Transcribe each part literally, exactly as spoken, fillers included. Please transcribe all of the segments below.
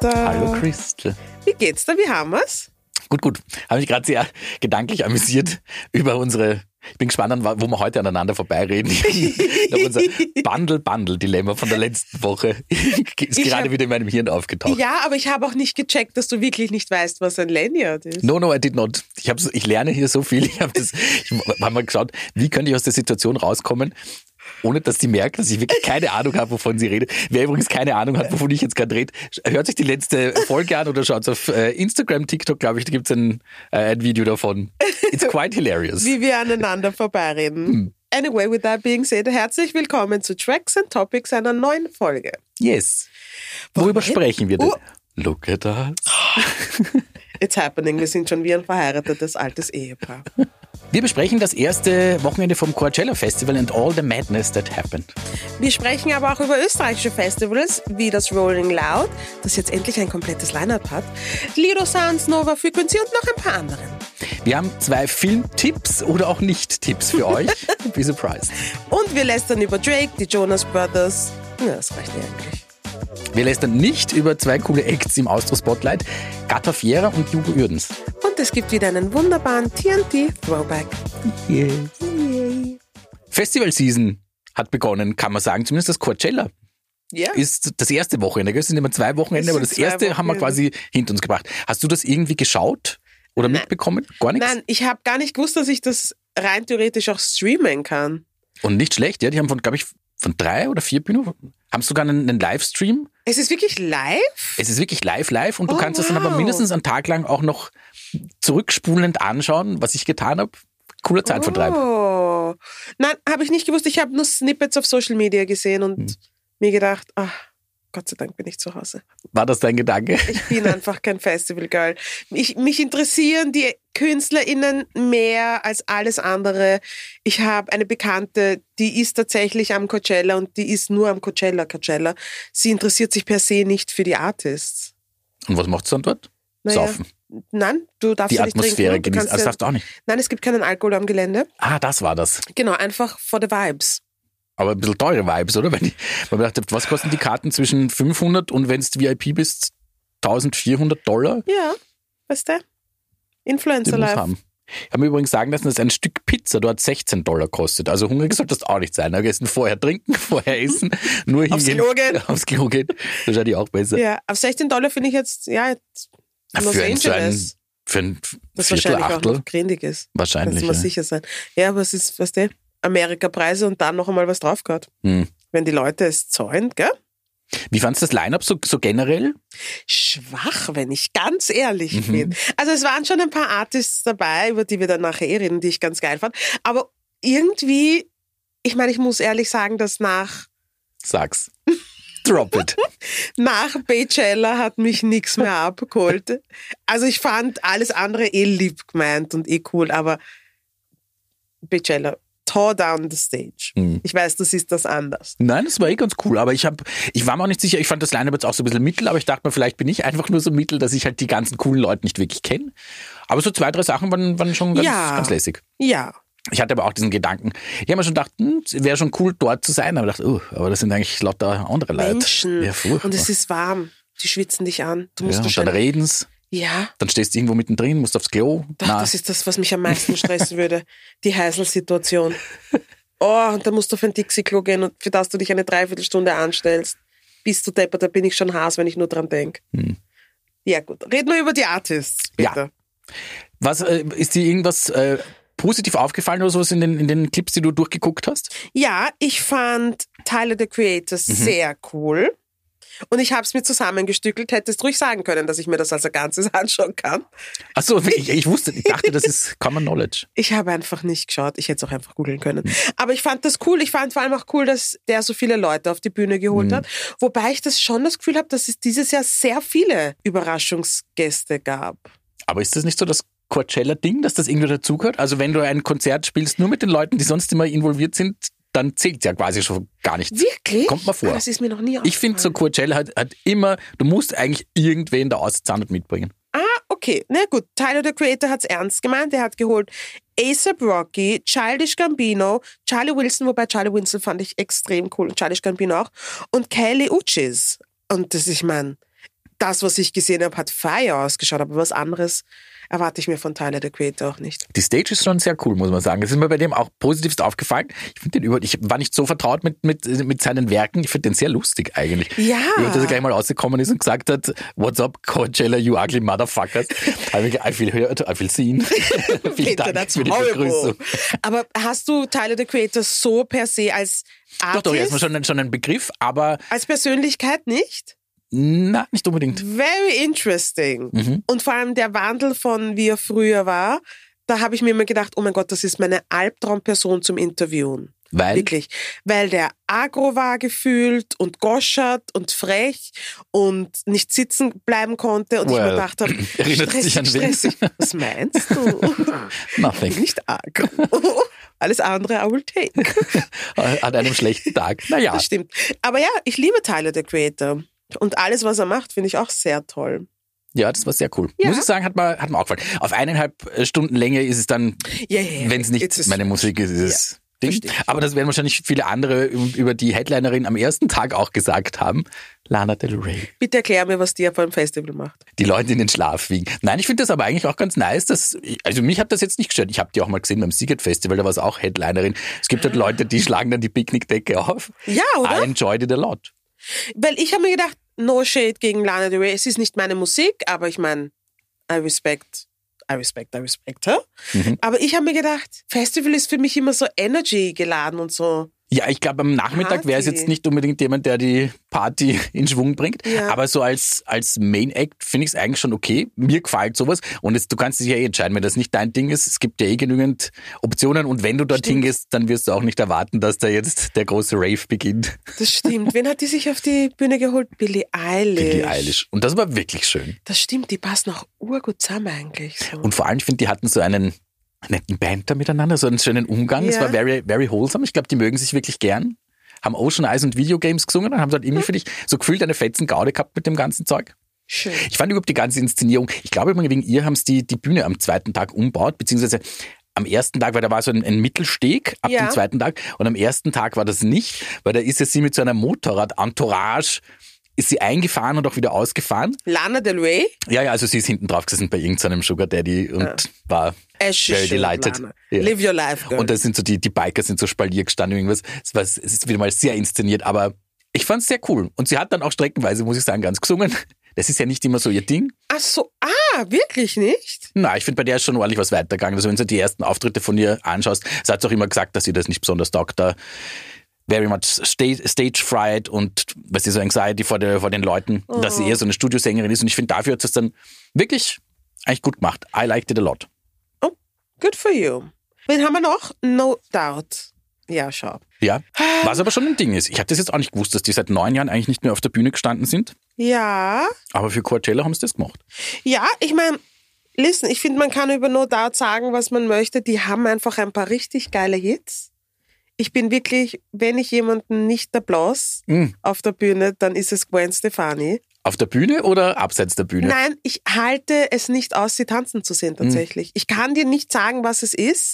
Peter. Hallo Christel. Wie geht's da? Wie haben wir's? Gut, gut. Habe mich gerade sehr gedanklich amüsiert über unsere, ich bin gespannt, wo wir heute aneinander vorbeireden. Unser Bundle-Bundle-Dilemma von der letzten Woche ist ich gerade hab, wieder in meinem Hirn aufgetaucht. Ja, aber ich habe auch nicht gecheckt, dass du wirklich nicht weißt, was ein Lanyard ist. No, no, I did not. Ich, hab, ich lerne hier so viel. Ich habe hab mal geschaut, wie könnte ich aus der Situation rauskommen, ohne dass sie merkt, dass ich wirklich keine Ahnung habe, wovon sie redet. Wer übrigens keine Ahnung hat, wovon ich jetzt gerade rede, hört sich die letzte Folge an oder schaut auf äh, Instagram, TikTok, glaube ich, da gibt es ein, äh, ein Video davon. It's quite hilarious. Wie wir aneinander vorbeireden. Hm. Anyway, with that being said, herzlich willkommen zu Tracks and Topics einer neuen Folge. Yes. Worüber sprechen wir denn? Uh. Look at us. It's happening. Wir sind schon wie ein verheiratetes altes Ehepaar. Wir besprechen das erste Wochenende vom Coachella Festival and all the madness that happened. Wir sprechen aber auch über österreichische Festivals, wie das Rolling Loud, das jetzt endlich ein komplettes Line-Up hat, Lido Sounds, Nova Frequency und noch ein paar anderen. Wir haben zwei Filmtipps oder auch Nicht-Tipps für euch. Be surprised. Und wir lästern über Drake, die Jonas Brothers. Ja, das reicht ja eigentlich. Wir lästern nicht über zwei coole Acts im Austro-Spotlight, Gata Fiera und Hugo Uerdens. Und es gibt wieder einen wunderbaren T N T-Throwback. Yeah. Yeah. Festival-Season hat begonnen, kann man sagen, zumindest das Coachella. Ja. Ist das erste Wochenende. Es sind immer zwei Wochenende, aber das erste Wochenende haben wir quasi hinter uns gebracht. Hast du das irgendwie geschaut oder Nein. mitbekommen? Gar nichts? Nein, ich habe gar nicht gewusst, dass ich das rein theoretisch auch streamen kann. Und nicht schlecht, ja. Die haben von, glaube ich, von drei oder vier Bühnen, haben sogar einen, einen Livestream. Es ist wirklich live? Es ist wirklich live, live und du oh, kannst wow. das dann aber mindestens einen Tag lang auch noch zurückspulend anschauen, was ich getan habe. Cooler Zeitvertreib. Oh. Nein, habe ich nicht gewusst. Ich habe nur Snippets auf Social Media gesehen und hm. mir gedacht, ach, Gott sei Dank bin ich zu Hause. War das dein Gedanke? Ich bin einfach kein Festival-Girl. Ich, mich interessieren die KünstlerInnen mehr als alles andere. Ich habe eine Bekannte, die ist tatsächlich am Coachella und die ist nur am Coachella, Coachella. Sie interessiert sich per se nicht für die Artists. Und was macht sie dann dort? Naja, Saufen? Nein, du darfst die ja nicht Atmosphäre trinken. genießen. Also ja, darfst du auch nicht? Nein, es gibt keinen Alkohol am Gelände. Ah, das war das. Genau, einfach for the vibes. Aber ein bisschen teure Vibes, oder? Wenn ich, weil ich dachte, was kosten die Karten zwischen fünfhundert und wenn du V I P bist, eintausendvierhundert Dollar? Ja, weißt du? Influencer Life. Haben. Ich habe mir übrigens sagen lassen, dass ein Stück Pizza dort sechzehn Dollar kostet. Also hungrig sollte das auch nicht sein. Am besten vorher trinken, vorher essen, nur hingehen. Aufs Klo gehen. Aufs Klo gehen. Wahrscheinlich auch besser. Ja, auf sechzehn Dollar finde ich jetzt, ja, jetzt Los für Angeles. Ein, so ein, für ein das Viertel, wahrscheinlich Achtel. auch noch grindig ist. Wahrscheinlich, kannst du mal ja. sicher sein. Ja, aber es ist, weißt du, Amerika-Preise und dann noch einmal was drauf gehabt. Hm. Wenn die Leute es zahlen, gell? Wie fandst du das Line-Up so, so generell? Schwach, wenn ich ganz ehrlich Mhm. bin. Also es waren schon ein paar Artists dabei, über die wir dann nachher reden, die ich ganz geil fand. Aber irgendwie, ich meine, ich muss ehrlich sagen, dass nach Sag's. Drop it. nach Coachella hat mich nichts mehr abgeholt. Also ich fand alles andere eh lieb gemeint und eh cool, aber Coachella, tore down the stage. Hm. Ich weiß, du siehst das anders. Nein, das war eh ganz cool, aber ich hab, ich war mir auch nicht sicher, ich fand das Line-Up jetzt auch so ein bisschen mittel, aber ich dachte mir, vielleicht bin ich einfach nur so mittel, dass ich halt die ganzen coolen Leute nicht wirklich kenne. Aber so zwei, drei Sachen waren, waren schon ganz, ja. ganz lässig. Ja. Ich hatte aber auch diesen Gedanken, ich habe mir schon gedacht, hm, es wäre schon cool, dort zu sein, aber ich dachte, oh, aber das sind eigentlich lauter andere Leute. Menschen. Ja, furchtbar. Und es ist warm. Die schwitzen dich an. Du musst ja, und schon dann reden's. Ja. Dann stehst du irgendwo mittendrin, musst aufs Klo. Ach, das ist das, was mich am meisten stressen würde. Die Heisel-Situation. Oh, und dann musst du auf ein Dixie-Klo gehen und für das du dich eine Dreiviertelstunde anstellst. Bist du deppert, da bin ich schon Haas, wenn ich nur dran denke. Hm. Ja gut, reden wir über die Artists, bitte. Ja. Was, äh, ist dir irgendwas äh, positiv aufgefallen oder sowas in den, in den Clips, die du durchgeguckt hast? Ja, ich fand Tyler, the Creator, mhm. sehr cool. Und ich habe es mir zusammengestückelt, hättest ruhig sagen können, dass ich mir das als ein Ganzes anschauen kann. Ach so, ich, ich wusste, ich dachte, das ist Common Knowledge. Ich habe einfach nicht geschaut, ich hätte es auch einfach googeln können. Mhm. Aber ich fand das cool, ich fand vor allem auch cool, dass der so viele Leute auf die Bühne geholt mhm. hat. Wobei ich das schon das Gefühl habe, dass es dieses Jahr sehr viele Überraschungsgäste gab. Aber ist das nicht so das Coachella-Ding, dass das irgendwie dazugehört? Also wenn du ein Konzert spielst nur mit den Leuten, die sonst immer involviert sind, dann zählt es ja quasi schon gar nichts. Wirklich? Kommt mal vor. Das ist mir noch nie aufgefallen. Ich finde, so Coachella hat, hat immer, du musst eigentlich irgendwen da auszahlen mitbringen. Ah, okay. Na gut. Tyler, the Creator, hat es ernst gemeint. Er hat geholt A$AP Rocky, Childish Gambino, Charlie Wilson, wobei Charlie Wilson fand ich extrem cool und Childish Gambino auch, und Kali Uchis. Und das, ich meine, das, was ich gesehen habe, hat fire ausgeschaut, aber was anderes erwarte ich mir von Tyler, the Creator, auch nicht. Die Stage ist schon sehr cool, muss man sagen. Das ist mir bei dem auch positivst aufgefallen. Ich finde den über, ich war nicht so vertraut mit, mit, mit seinen Werken. Ich finde den sehr lustig eigentlich. Ja. Über, dass er gleich mal rausgekommen ist und gesagt hat, what's up, Coachella, you ugly motherfuckers. Habe ich I feel heard, I feel seen. Vielen Dank für die Begrüßung. Aber hast du Tyler, the Creator so per se als Artist? Doch, doch, erstmal schon, schon ein Begriff, aber... Als Persönlichkeit nicht? Na, nicht unbedingt. Very interesting. Mhm. Und vor allem der Wandel von wie er früher war, da habe ich mir immer gedacht, oh mein Gott, das ist meine Albtraumperson zum Interviewen. Weil? Wirklich. Weil der agro war gefühlt und goschert und frech und nicht sitzen bleiben konnte und well, ich mir gedacht habe, erinnert sich an stressig. Was meinst du? Nothing. Nicht agro. Alles andere I will take. An einem schlechten Tag. Naja. Das stimmt. Aber ja, ich liebe Tyler, the Creator. Und alles, was er macht, finde ich auch sehr toll. Ja, das war sehr cool. Ja. Muss ich sagen, hat mir, hat mir auch gefallen. Auf eineinhalb Stunden Länge ist es dann, ja, ja, ja. wenn es nicht It's meine Musik ist, ist es ja, Ding. Aber das werden wahrscheinlich viele andere über die Headlinerin am ersten Tag auch gesagt haben. Lana Del Rey. Bitte erklär mir, was die ja beim Festival macht. Die Leute in den Schlaf wiegen. Nein, ich finde das aber eigentlich auch ganz nice. Dass, also mich hat das jetzt nicht gestört. Ich habe die auch mal gesehen beim Seagate Festival, da war es auch Headlinerin. Es gibt halt Leute, die schlagen dann die Picknickdecke auf. Ja, oder? I enjoyed it a lot. Weil ich habe mir gedacht, no shade gegen Lana Del Rey. Es ist nicht meine Musik, aber ich meine, I respect, I respect, I respect her. Mhm. Aber ich habe mir gedacht, Festival ist für mich immer so Energy geladen und so. Ja, ich glaube, am Nachmittag wäre es jetzt nicht unbedingt jemand, der die Party in Schwung bringt. Ja. Aber so als, als Main Act finde ich es eigentlich schon okay. Mir gefällt sowas. Und jetzt, du kannst dich ja eh entscheiden, wenn das nicht dein Ding ist. Es gibt ja eh genügend Optionen. Und wenn du dorthin gehst, dann wirst du auch nicht erwarten, dass da jetzt der große Rave beginnt. Das stimmt. Wen hat die sich auf die Bühne geholt? Billie Eilish. Billie Eilish. Und das war wirklich schön. Das stimmt. Die passen auch urgut zusammen eigentlich. So. Und vor allem, ich finde, die hatten so einen netten Banter miteinander, so einen schönen Umgang. Es ja. war very, very wholesome. Ich glaube, die mögen sich wirklich gern. Haben Ocean Eyes und Videogames gesungen und haben dort irgendwie, ja. finde ich, so gefühlt eine fetzen Gaude gehabt mit dem ganzen Zeug. Schön. Ich fand überhaupt die ganze Inszenierung, ich glaube, wegen ihr haben sie die, die Bühne am zweiten Tag umbaut, beziehungsweise am ersten Tag, weil da war so ein, ein Mittelsteg ab ja. dem zweiten Tag und am ersten Tag war das nicht, weil da ist ja sie mit so einer Motorrad-Entourage ist sie eingefahren und auch wieder ausgefahren. Lana Del Rey? Ja, ja, also sie ist hinten drauf gesessen bei irgendeinem Sugar Daddy und ja. war very delighted. Ja. Live your life, girl. Und da sind so die, die Biker sind so Spalier gestanden, irgendwas. Es, war, es ist wieder mal sehr inszeniert, aber ich fand es sehr cool. Und sie hat dann auch streckenweise, muss ich sagen, ganz gesungen. Das ist ja nicht immer so ihr Ding. Ach so, ah, wirklich nicht? Nein, ich finde, bei der ist schon ordentlich was weitergegangen. Also wenn du die ersten Auftritte von ihr anschaust, sie hat auch immer gesagt, dass sie das nicht besonders taugt, da very much stage, stage fright und was ist so Anxiety vor, der, vor den Leuten, oh. dass sie eher so eine Studiosängerin ist. Und ich finde, dafür hat sie es dann wirklich eigentlich gut gemacht. I liked it a lot. Oh, good for you. Wen haben wir noch? No Doubt. Ja, schau. Ja, was aber schon ein Ding ist. Ich habe das jetzt auch nicht gewusst, dass die seit neun Jahren eigentlich nicht mehr auf der Bühne gestanden sind. Ja. Aber für Coachella haben sie das gemacht. Ja, ich meine, listen, ich finde, man kann über No Doubt sagen, was man möchte. Die haben einfach ein paar richtig geile Hits. Ich bin wirklich, wenn ich jemanden nicht Applaus mm. auf der Bühne, dann ist es Gwen Stefani. Auf der Bühne oder abseits der Bühne? Nein, ich halte es nicht aus, sie tanzen zu sehen tatsächlich. Mm. Ich kann dir nicht sagen, was es ist.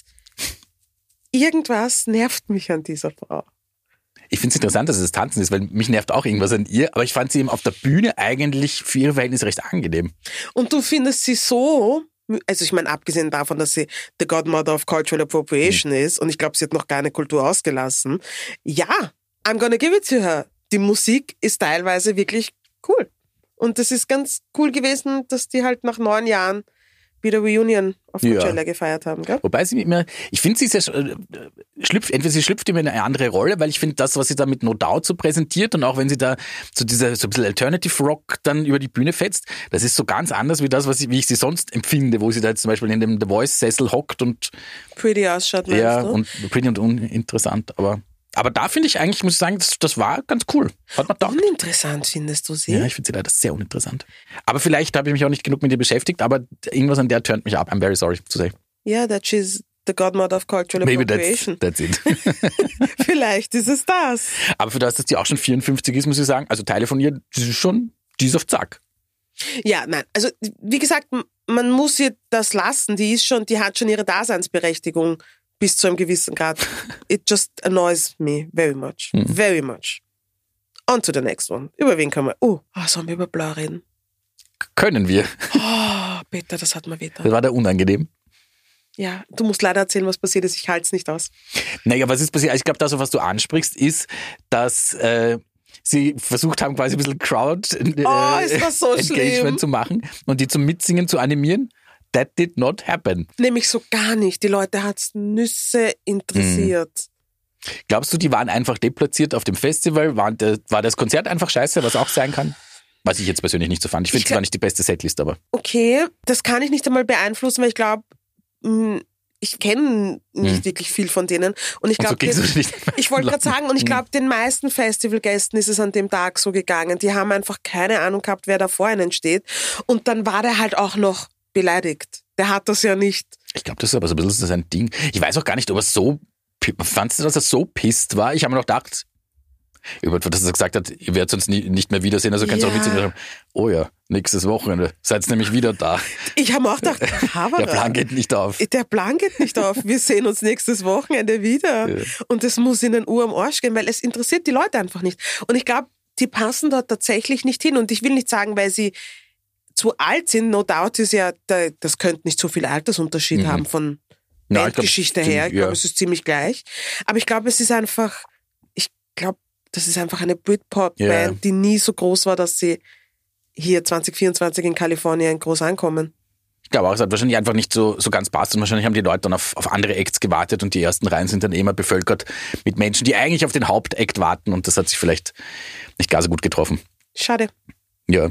Irgendwas nervt mich an dieser Frau. Ich finde es interessant, dass es das Tanzen ist, weil mich nervt auch irgendwas an ihr, aber ich fand sie eben auf der Bühne eigentlich für ihre Verhältnisse recht angenehm. Und du findest sie so... Also ich meine, abgesehen davon, dass sie the Godmother of Cultural Appropriation mhm. ist und ich glaube, sie hat noch keine Kultur ausgelassen. Ja, I'm gonna give it to her. Die Musik ist teilweise wirklich cool. Und das ist ganz cool gewesen, dass die halt nach neun Jahren wieder Reunion auf Coachella ja. gefeiert haben. Gell? Wobei sie immer, ich finde sie sehr, schlüpft, entweder sie schlüpft immer in eine andere Rolle, weil ich finde das, was sie da mit No Doubt so präsentiert und auch wenn sie da so dieser so ein bisschen Alternative Rock dann über die Bühne fetzt, das ist so ganz anders wie das, was ich, wie ich sie sonst empfinde, wo sie da jetzt zum Beispiel in dem The Voice Sessel hockt und pretty ausschaut, meinst ja, du? und pretty und uninteressant, aber Aber da finde ich eigentlich, muss ich sagen, das, das war ganz cool. Hat man gedacht. Uninteressant findest du sie? Ja, ich finde sie leider sehr uninteressant. Aber vielleicht habe ich mich auch nicht genug mit ihr beschäftigt, aber irgendwas an der turnt mich ab. I'm very sorry to say. Ja, yeah, that she's the godmother of cultural Maybe appropriation. That's, that's it. Vielleicht ist es das. Aber für das, dass die auch schon vierundfünfzig ist, muss ich sagen, also Teile von ihr, die ist schon, die ist auf Zack. Ja, nein, also wie gesagt, man muss ihr das lassen. Die ist schon, die hat schon ihre Daseinsberechtigung. Bis zu einem gewissen Grad. It just annoys me very much. Mhm. Very much. On to the next one. Über wen kann man... Oh, oh sollen wir über Blur reden? können wir. Oh, Peter, das hat mir weh. Das war da unangenehm. Ja, du musst leider erzählen, was passiert ist. Ich halte es nicht aus. Naja, was ist passiert? Ich glaube, das, was du ansprichst, ist, dass äh, sie versucht haben, quasi ein bisschen Crowd äh, Oh, ist das so Engagement schlimm. zu machen und die zum Mitsingen zu animieren. That did not happen. Nämlich so gar nicht. Die Leute hat es Nüsse interessiert. Mhm. Glaubst du, die waren einfach deplatziert auf dem Festival? War, war das Konzert einfach scheiße, was auch sein kann? Was ich jetzt persönlich nicht so fand. Ich finde, es war nicht die beste Setlist, aber. Okay, das kann ich nicht einmal beeinflussen, weil ich glaube, ich kenne nicht Hm. wirklich viel von denen. Und ich Und so glaube, ging's nicht. ich wollte gerade sagen, und ich glaube, den meisten Festivalgästen ist es an dem Tag so gegangen. Die haben einfach keine Ahnung gehabt, wer da vor ihnen steht. Und dann war der halt auch noch beleidigt. Der hat das ja nicht. Ich glaube, das ist aber so ein bisschen sein Ding. Ich weiß auch gar nicht, ob er so, fandst du, dass er so pisst war? Ich habe mir noch gedacht, über dass er gesagt hat, ihr werdet uns nie, nicht mehr wiedersehen, also kannst du Ja. auch mitsehen. Oh ja, nächstes Wochenende. Seid nämlich wieder da. Ich habe mir auch gedacht, Havara, Der Plan geht nicht auf. Der Plan geht nicht auf. Wir sehen uns nächstes Wochenende wieder. Ja. Und das muss in den Uhr am Arsch gehen, weil es interessiert die Leute einfach nicht. Und ich glaube, die passen dort tatsächlich nicht hin. Und ich will nicht sagen, weil sie zu alt sind. No doubt ist ja, das könnte nicht so viel Altersunterschied Mhm. haben von Ja, ich Bandgeschichte glaub, her. Ich ja. glaube, es ist ziemlich gleich. Aber ich glaube, es ist einfach, ich glaube, das ist einfach eine Britpop-Band, Ja. die nie so groß war, dass sie hier zwanzig vierundzwanzig in Kalifornien groß ankommen. Ich glaube auch, es hat wahrscheinlich einfach nicht so, so ganz passt und wahrscheinlich haben die Leute dann auf, auf andere Acts gewartet und die ersten Reihen sind dann eh immer bevölkert mit Menschen, die eigentlich auf den Hauptakt warten und das hat sich vielleicht nicht gar so gut getroffen. Schade. Ja.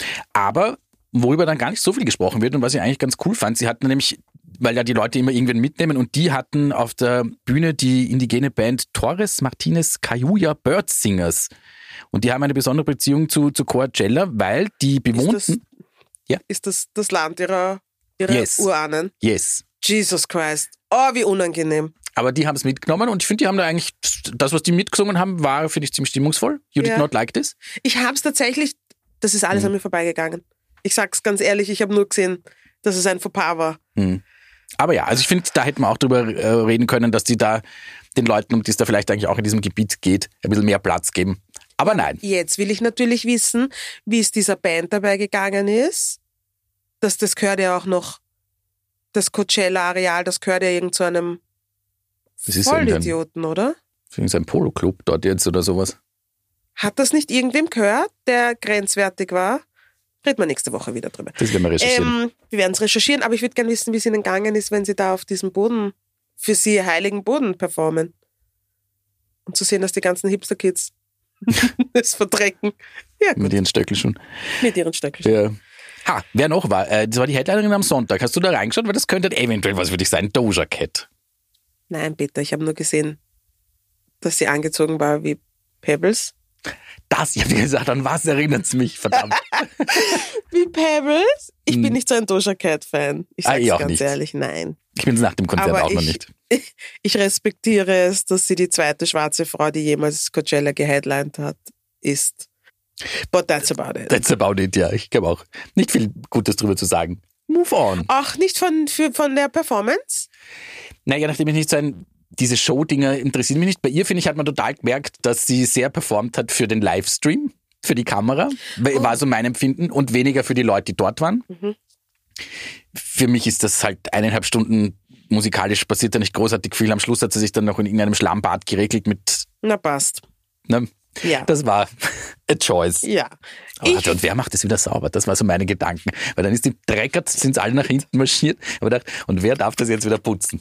Aber worüber dann gar nicht so viel gesprochen wird und was ich eigentlich ganz cool fand, sie hatten nämlich, weil ja die Leute immer irgendwen mitnehmen und die hatten auf der Bühne die indigene Band Torres Martinez Cayuya Bird Singers. Und die haben eine besondere Beziehung zu, zu Coachella, weil die bewohnten... Ist das, Ja. ist das das Land ihrer, ihrer Yes. Urahnen? Yes. Jesus Christ. Oh, wie unangenehm. Aber die haben es mitgenommen und ich finde, die haben da eigentlich, das, was die mitgesungen haben, war, finde ich, ziemlich stimmungsvoll. You did Ja. not like this? Ich habe es tatsächlich, das ist Hm. alles an mir vorbeigegangen. Ich sag's ganz ehrlich, ich habe nur gesehen, dass es ein Fauxpas war. Hm. Aber ja, also ich finde, da hätten wir auch drüber äh, reden können, dass die da den Leuten, um die es da vielleicht eigentlich auch in diesem Gebiet geht, ein bisschen mehr Platz geben. Aber nein. Jetzt will ich natürlich wissen, wie es dieser Band dabei gegangen ist. Das, das gehört ja auch noch, das Coachella-Areal, das gehört ja irgend zu einem Das ist ja irgendein, Vollidioten, oder? irgendein Polo-Club dort jetzt oder sowas. Hat das nicht irgendwem gehört, der grenzwertig war? Reden wir nächste Woche wieder drüber. Das werden wir recherchieren. Ähm, wir werden es recherchieren, aber ich würde gerne wissen, wie es ihnen gegangen ist, wenn sie da auf diesem Boden, für sie heiligen Boden performen. Und zu sehen, dass die ganzen Hipster-Kids das verdrecken. Ja, gut, Mit ihren Stöckelschuhen. mit ihren Stöckeln. Ja. Ha, wer noch war? Äh, das war die Headlinerin am Sonntag. Hast du da reingeschaut? Weil das könnte eventuell was für dich sein. Doja Cat. Nein, Peter, ich habe nur gesehen, dass sie angezogen war wie Pebbles. Das, ich habe dir gesagt, an was erinnert es mich, verdammt. Wie Pebbles? Ich Hm. bin nicht so ein Doja Cat-Fan. Ich Ah, sag's ich auch ganz nicht. ehrlich, nein. Ich bin es nach dem Konzert Aber auch noch ich- nicht. Ich respektiere es, dass sie die zweite schwarze Frau, die jemals Coachella geheadlined hat, ist. But that's about it. That's about it, ja. Ich glaube auch. Nicht viel Gutes drüber zu sagen. Move on. Auch nicht von, für, von der Performance? Naja, nachdem ich nicht so ein, diese Show-Dinger interessieren mich nicht. Bei ihr, finde ich, hat man total gemerkt, dass sie sehr performt hat für den Livestream, für die Kamera. Oh. War so mein Empfinden und weniger für die Leute, die dort waren. Mhm. Für mich ist das halt eineinhalb Stunden musikalisch passiert da nicht großartig viel. Am Schluss hat sie sich dann noch in irgendeinem Schlammbad geregelt mit, Na, passt. ne? Ja. Das war a choice. Ja. Oh, Ich, und wer macht das wieder sauber? Das war so meine Gedanken. Weil dann ist die Dreckert, sind sie alle nach hinten marschiert. Aber gedacht, und wer darf das jetzt wieder putzen?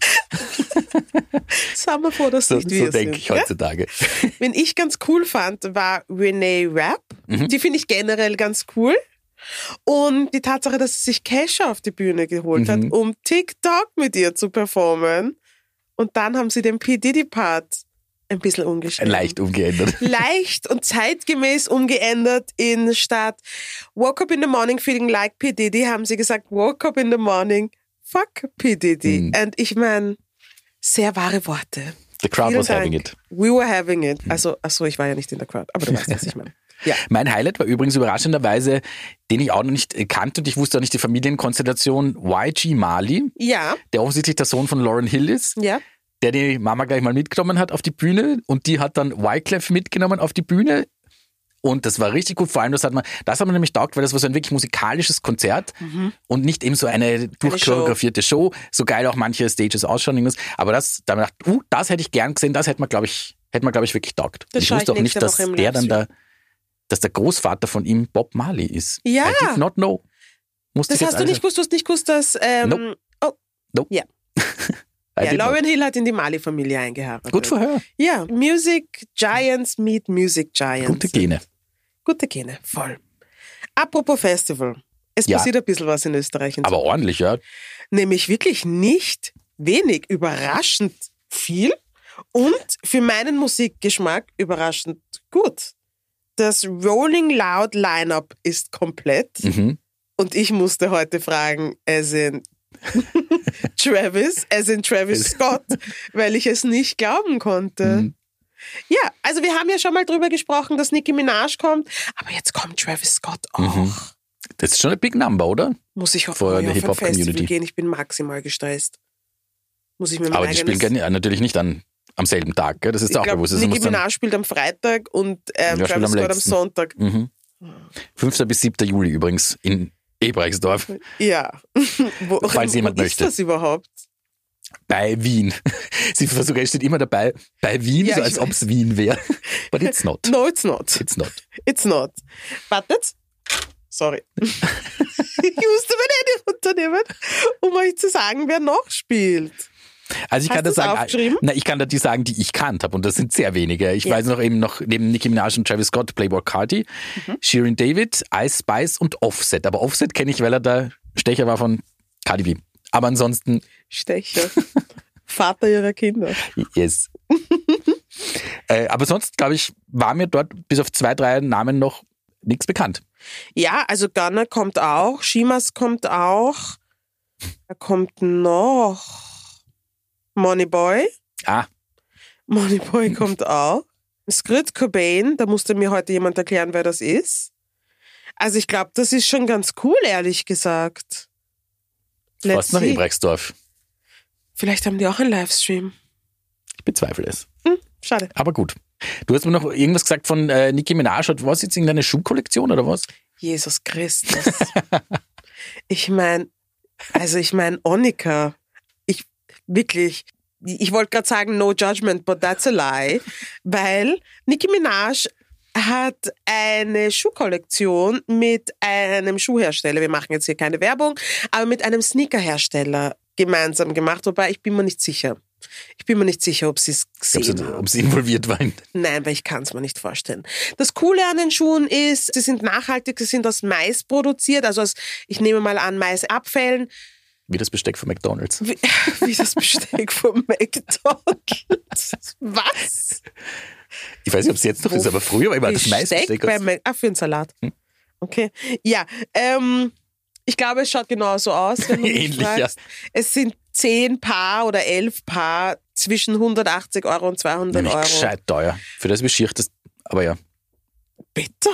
sag mal vor, dass So, nicht so wir denke sind. ich Ja? heutzutage. Wen ich ganz cool fand, war Renee Rapp. Mhm. Die finde ich generell ganz cool. Und die Tatsache, dass sie sich Kesha auf die Bühne geholt Mhm. hat, um TikTok mit ihr zu performen. Und dann haben sie den P. Diddy-Part ein bisschen umgestellt. Leicht umgeändert. Leicht und zeitgemäß umgeändert in statt Woke up in the morning feeling like P. Diddy, haben sie gesagt, woke up in the morning, fuck P. Diddy. Mhm. Und ich meine, sehr wahre Worte. The crowd Vielen was having Dank. it. We were having it. Also, achso, ich war ja nicht in der Crowd, aber du weißt, was ich meine. Ja. Mein Highlight war übrigens überraschenderweise, den ich auch noch nicht kannte und ich wusste auch nicht die Familienkonstellation, Y G Marley, Ja, der offensichtlich der Sohn von Lauryn Hill ist, ja. der die Mama gleich mal mitgenommen hat auf die Bühne und die hat dann Wyclef mitgenommen auf die Bühne Und das war richtig gut. Vor allem, das hat man, das hat man nämlich taugt, weil das war so ein wirklich musikalisches Konzert mhm. und nicht eben so eine durchchoreografierte Show. Show. So geil auch manche Stages ausschauen. Aber das, da habe ich gedacht, uh, das hätte ich gern gesehen, das hätte man, glaube ich, hätte man, glaube ich, wirklich taugt. Das ich wusste auch nicht, dass der dann da, dass der Großvater von ihm Bob Marley ist. Ja. I did not know. Musste das hast du nicht gewusst, du hast nicht gewusst, dass, ähm, nope. oh. Nope. Ja. Ja, Lauryn Hill hat in die Marley-Familie eingeheiratet. Gut vorher. Ja, Music Giants meet Music Giants. Gute Gene. Gute Gene, voll. Apropos Festival. Es ja. passiert ein bisschen was in Österreich. Aber ordentlich, ja. Nämlich wirklich nicht wenig, überraschend viel und für meinen Musikgeschmack überraschend gut. Das Rolling Loud Lineup ist komplett mhm. und ich musste heute fragen, es sind Travis, as in Travis Scott, weil ich es nicht glauben konnte. Mhm. Ja, also wir haben ja schon mal drüber gesprochen, dass Nicki Minaj kommt, aber jetzt kommt Travis Scott auch. Mhm. Das ist schon ein Big Number, oder? Muss ich auf, Vor ich der auf ein Festival Hip-Hop-Community gehen, ich bin maximal gestresst. Muss ich mir aber die spielen gerne, natürlich nicht an, am selben Tag, gell? Das ist ich auch glaub, bewusst. Nicki Minaj spielt am Freitag und ähm, ja, Travis am Scott am Sonntag. Mhm. fünften bis siebten Juli übrigens in Ebrechtsdorf. Ja. Wo, falls wo jemand ist möchte. Das überhaupt? Bei Wien. Sie versuchen, es steht immer dabei, bei Wien, ja, so als ob es Wien wäre. But it's not. No, it's not. It's not. It's not. Wartet. Sorry. Ich musste mein Handy runternehmen, um euch zu sagen, wer noch spielt. Also ich Hast kann da sagen, aufgeschrieben? na, ich kann da die sagen, die ich kannt habe und das sind sehr wenige. Ich ja. weiß noch eben noch neben Nicki Minaj und Travis Scott, Playboi Carti, mhm. Shirin David, Ice Spice und Offset. Aber Offset kenne ich, weil er der Stecher war von Cardi B. Aber ansonsten Stecher. Vater ihrer Kinder. Yes. äh, aber sonst, glaube ich, war mir dort bis auf zwei, drei Namen noch nichts bekannt. Ja, also Gunna kommt auch, Shimas kommt auch. Da kommt noch Moneyboy. Ah. Moneyboy kommt auch. Kurt Cobain, da musste mir heute jemand erklären, wer das ist. Also ich glaube, das ist schon ganz cool, ehrlich gesagt. Fast nach Ebrechtsdorf. Vielleicht haben die auch einen Livestream. Ich bezweifle es. Hm, schade. Aber gut. Du hast mir noch irgendwas gesagt von äh, Nicki Minaj. Was jetzt irgendeine Schuhkollektion oder was? Jesus Christus. Ich meine, also ich meine, Onika, ich wirklich, ich wollte gerade sagen, no judgment, but that's a lie, weil Nicki Minaj hat eine Schuhkollektion mit einem Schuhhersteller, wir machen jetzt hier keine Werbung, aber mit einem Sneakerhersteller gemeinsam gemacht, wobei ich bin mir nicht sicher. Ich bin mir nicht sicher, ob sie es gesehen haben. Ob sie involviert waren. Nein, weil ich kann es mir nicht vorstellen. Das Coole an den Schuhen ist, sie sind nachhaltig, sie sind aus Mais produziert, also aus, ich nehme mal an, Maisabfällen. Wie das Besteck von McDonald's. Wie, wie das Besteck von McDonald's. Was? Ich weiß nicht, ob es jetzt noch Wo ist, aber früher war immer das Maisbesteck. Bei ah, für einen Salat. Hm? Okay. Ja, ähm, ich glaube, es schaut genauso aus, wenn du mich Ähnlich, fragst. Ja. Es sind zehn Paar oder elf Paar zwischen hundertachtzig Euro und zweihundert Nämlich Euro. Gescheit teuer. Für das, wie schier das, aber ja. Bitte?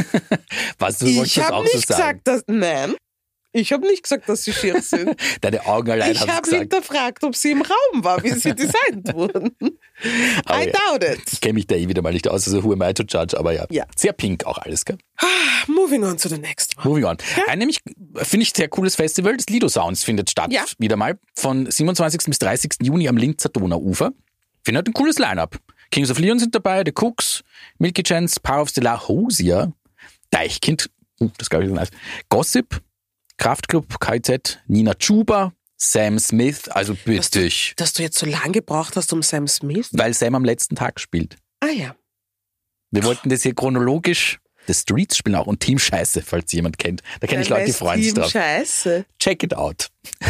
Was, du ich habe nicht so sagen? gesagt, dass, nein. Ich habe nicht gesagt, dass sie schier sind. Deine Augen allein ich haben es gesagt. Ich habe hinterfragt, ob sie im Raum war, wie sie designt wurden. Aber I ja. doubt it. Ich kenne mich da eh wieder mal nicht aus, also who am I to judge, aber ja. ja. Sehr pink auch alles, gell? Moving on to the next one. Moving on. Ja? Ein nämlich, finde ich, sehr cooles Festival, das Lido Sounds findet statt. Ja. Wieder mal. Von siebenundzwanzigsten bis dreißigsten Juni am Linzer Donauufer. Finde halt ein cooles Line-Up. Kings of Leon sind dabei, The Cooks, Milky Chance, Power of the La Hosier, Deichkind, uh, das glaube ich ist nice, Gossip, Kraftklub, K Z, Nina Chuba, Sam Smith, also bitte. Dass du, dass du jetzt so lange gebraucht hast um Sam Smith? Weil Sam am letzten Tag spielt. Ah ja. Wir wollten das hier chronologisch. The Streets spielen auch und Team Scheiße, falls jemand kennt. Da kenne ich Leute, die freuen sich drauf. Team Scheiße. Check it out.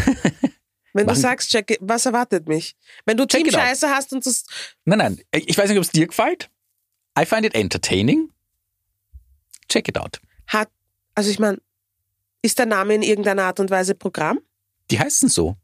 Wenn Machen. du sagst, check it, was erwartet mich? Wenn du Check Team Scheiße hast und das... Nein, nein, ich weiß nicht, ob es dir gefällt. I find it entertaining. Check it out. Hat, also ich meine, ist der Name in irgendeiner Art und Weise Programm? Die heißen so.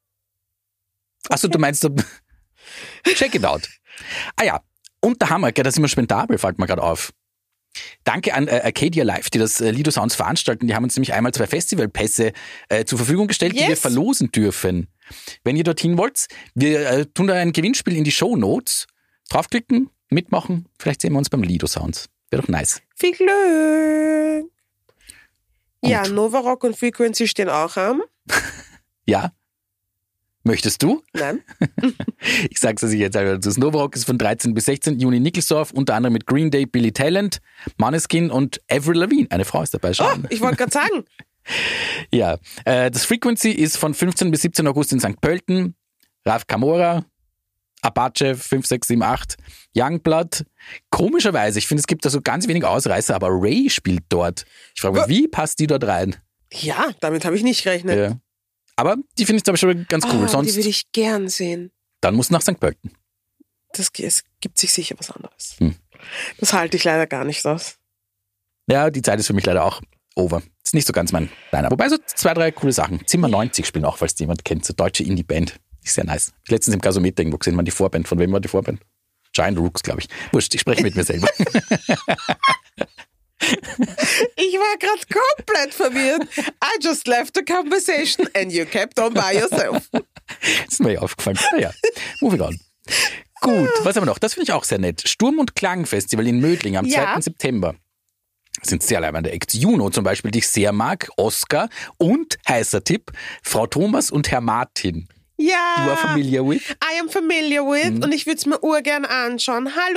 Achso, du meinst, check it out. Ah ja, und der Hammer, das ist immer spendabel, fällt mir gerade auf. Danke an äh, Arcadia Live, die das äh, Lido Sounds veranstalten. Die haben uns nämlich einmal zwei Festivalpässe äh, zur Verfügung gestellt, yes. die wir verlosen dürfen. Wenn ihr dorthin wollt, wir äh, tun da ein Gewinnspiel in die Shownotes. Draufklicken, mitmachen, vielleicht sehen wir uns beim Lido Sounds. Wäre doch nice. Viel Glück. Gut. Ja, Nova Rock und Frequency stehen auch am. Ja. Möchtest du? Nein. Ich sag's es jetzt einfach. Das Nova Rock ist von dreizehnten bis sechzehnten Juni in Nickelsdorf, unter anderem mit Green Day, Billy Talent, Måneskin und Avril Lavigne. Eine Frau ist dabei. Oh, Schauen. ich wollte gerade sagen. Ja, äh, das Frequency ist von fünfzehnten bis siebzehnten August in Sankt Pölten, Ralf Camora, Apache fünf, sechs, sieben, acht, Youngblood. Komischerweise, ich finde, es gibt da so ganz wenig Ausreißer, aber Ray spielt dort. Ich frage mich, wie passt die dort rein? Ja, damit habe ich nicht gerechnet. Ja. Aber die finde ich aber schon ganz cool. Oh, Sonst, die würde ich gern sehen. dann muss nach Sankt Pölten. Das, es gibt sich sicher was anderes. Hm. Das halte ich leider gar nicht aus. Ja, die Zeit ist für mich leider auch over. Ist nicht so ganz mein Liner. Wobei so zwei, drei coole Sachen. Zimmer neunzig spielen auch, falls jemand kennt. So deutsche Indie-Band. Ist sehr nice. Ich letztens im Gasometer irgendwo gesehen, man die Vorband. Von wem war die Vorband? Giant Rooks, glaube ich. Wurscht, ich spreche mit mir selber. Ich war gerade komplett verwirrt. I just left the conversation and you kept on by yourself. Ist mir ja aufgefallen. Naja, moving on. Gut, was haben wir noch? Das finde ich auch sehr nett. Sturm- und Klangfestival in Mödling am Ja. zweiten September. Das sind sehr leibende Acts. Juno zum Beispiel, die ich sehr mag. Oscar und, heißer Tipp, Frau Thomas und Herr Martin. Ja. You are familiar with? I am familiar with Mhm. und ich würde es mir urgern anschauen. Hallo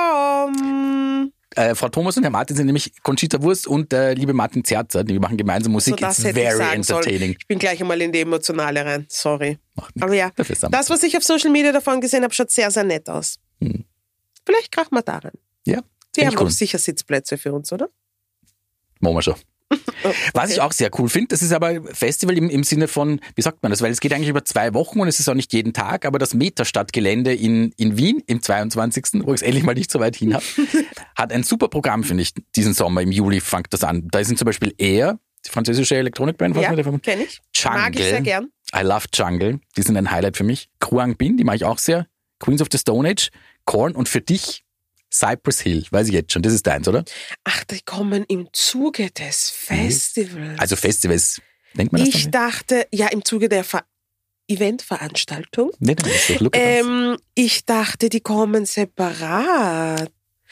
Tom. Äh, Frau Thomas und Herr Martin sind nämlich Conchita Wurst und der liebe Martin Zerzer. Die machen gemeinsam Musik. So, das It's hätte ich very sagen sollen. entertaining. Ich bin gleich einmal in die Emotionale rein. Sorry. Macht nichts. Aber ja, Dafür ist er- das, was ich auf Social Media davon gesehen habe, schaut sehr, sehr nett aus. Hm. Vielleicht krachen wir da rein. Ja, Die find haben ich cool. doch sicher Sitzplätze für uns, oder? Machen wir schon. Oh, Was ich okay. auch sehr cool finde, das ist aber Festival im, im Sinne von, wie sagt man das, weil es geht eigentlich über zwei Wochen und es ist auch nicht jeden Tag, aber das Metastadtgelände in, in Wien im zweiundzwanzigsten, wo ich es endlich mal nicht so weit hin habe, hat ein super Programm, finde ich, diesen Sommer. Im Juli fängt das an. Da sind zum Beispiel Air, die französische Elektronikband, was Ja, man davon- kenne ich. Jungle. Mag ich sehr gern. I love Jungle. Die sind ein Highlight für mich. Kruang Bin, die mag ich auch sehr. Queens of the Stone Age. Korn und für dich Cypress Hill. Weiß ich jetzt schon. Das ist deins, oder? Ach, die kommen im Zuge des Festivals. Also Festivals. Nennt man das Ich dann? dachte, ja, im Zuge der Ver Eventveranstaltung. Nee, nein, das ist doch look at us. Ähm, ich dachte, die kommen separat.